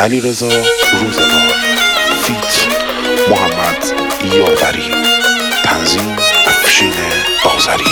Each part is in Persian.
علیرضا روزگار فیت محمد یاوری تنظیم افشین آذری.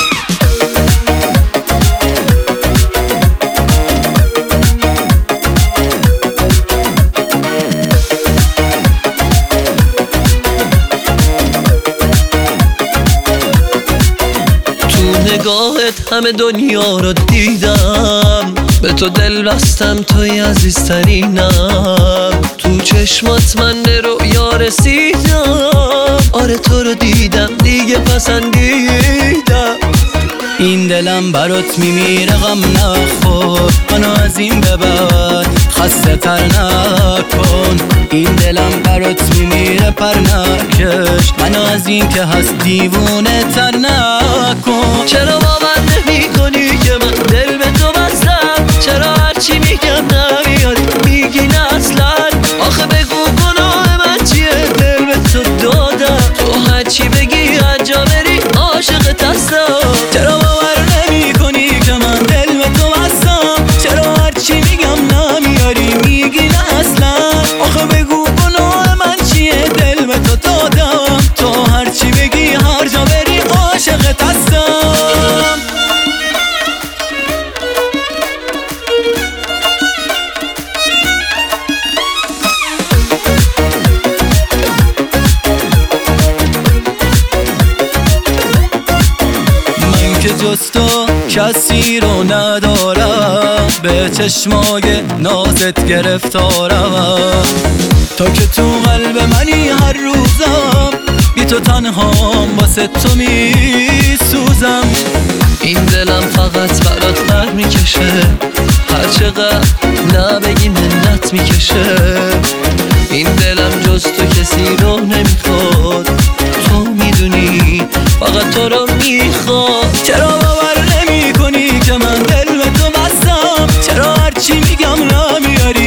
نگاهت همه دنیا رو دیدم، به تو دل بستم، توی عزیزترینم. تو چشمات من به رؤیا رسیدم، آره تو رو دیدم دیگه پسندیدم. این دلم برات میمیره غم نخور، منو از این به بعد خسته تر نکن. این دلم برات میمیره پر نکش، منو از این که هست دیوونه تر نکن. چرا باور نمی کنی که من دل به تو بستم؟ چرا هرچی میگم نمیاری میگی نه اصلا؟ آخه بگو گناه من چیه؟ دل به تو دادم، تو هرچی بگی هرجا بری عاشقت هستم. چرا باور نمی کنی که من دل به تو بستم؟ چرا هرچی میگم نمیاری میگی نه اصلا؟ آخه بگو گناه من چیه؟ دل به تو دادم، تو هرچی بگی هر جا بری عاشقت هستم. من که جز تو کسی رو ندارم، به چشمای نازت گرفتارم. تا که تو قلب منی هر روزم، بی تو تنهام واسه تو میسوزم. این دلم فقط برات پر میکشه، هر چقدر نبگی منت میکشه. این دلم جز تو کسی رو نمیخواد، تو میدونی فقط تو رو میخواد. چرا باور نمی کنی که من دل به تو بستم؟ چرا هرچی میگم نمیاری